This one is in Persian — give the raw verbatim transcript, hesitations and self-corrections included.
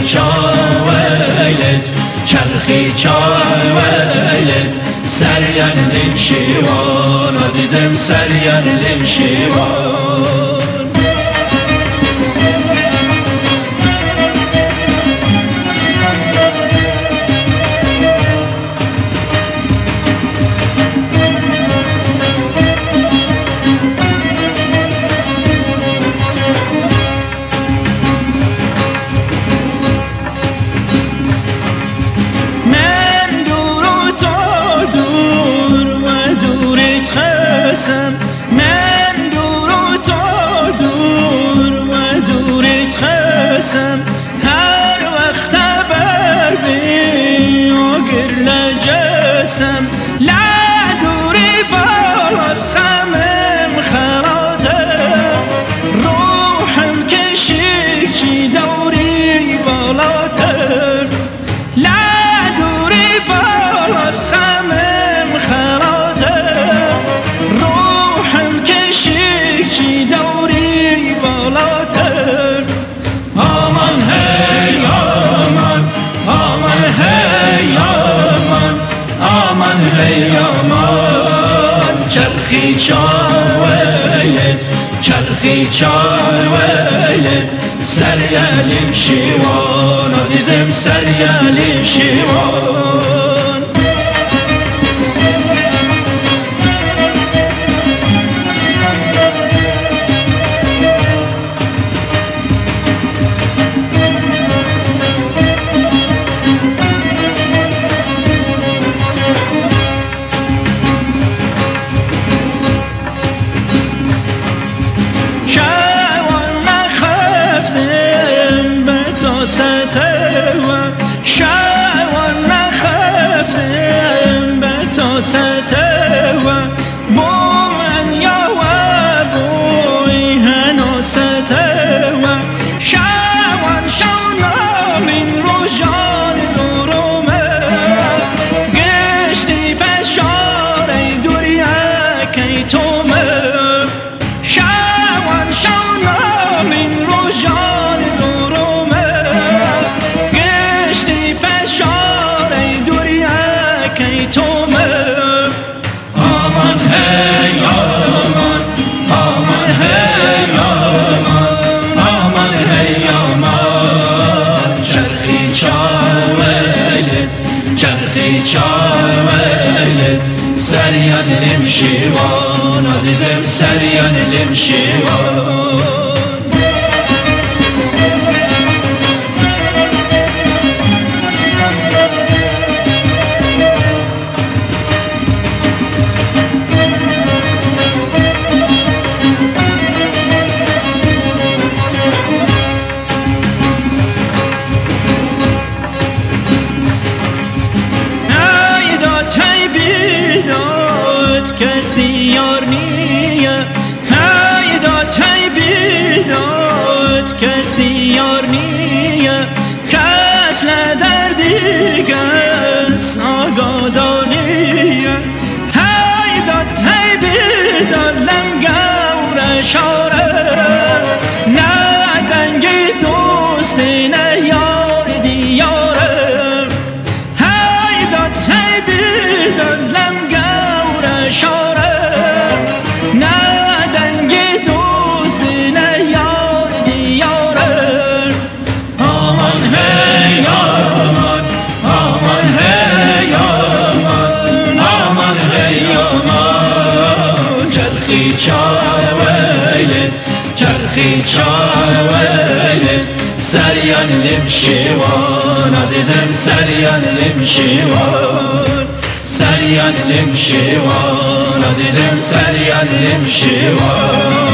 چاویلت چرخی چاویلت سریان لمشیوان عزیزم سریان لمشیوان من دور و تا دور و دورت خسم هر وقت بر بی آگر لجسم لا دوری باد خمم خراته روحم کشیکی دوری بالاتر لا دوری باد خمم خراته شیکی دوری بالاتر آمان هی آمان آمان هی آمان آمان هی آمان چرخی چاویلت چرخی چاویلت سریالیم شیوان عزیزم سریالیم شیوان شوان نخفتم به تو ستوه با من یا و بوی هنو ستوه شوان شونا من رو جان رو رو من گشتی بشاره دوریه که تو من شوان شونا من رو جان رو رو من گشتی بشاره دوریه که تو من آمان هی آمان آمان هی آمان آمان هی آمان چرخی چاویلت چرخی چاویلت سریان لمشیوان عزیزم سریان لمشیوان کس دیار نیه های داد چای بیداد کس دیار نیه کس لدردی کس آگادانیه های داد چای بیداد لنگور شاره نه دنگی دوستی نه یار دیاره های داد چای بیداد لنگور شاره نه دنگی دوستی نه یار دیاره آمان هی آمان آمان هی آمان آمان هی آمان چرخی چاویلت چرخی چاویلت سریان لمشیوان عزیزم سریان لمشیوان سریان لمشیوان عزیزم سریان لمشیوان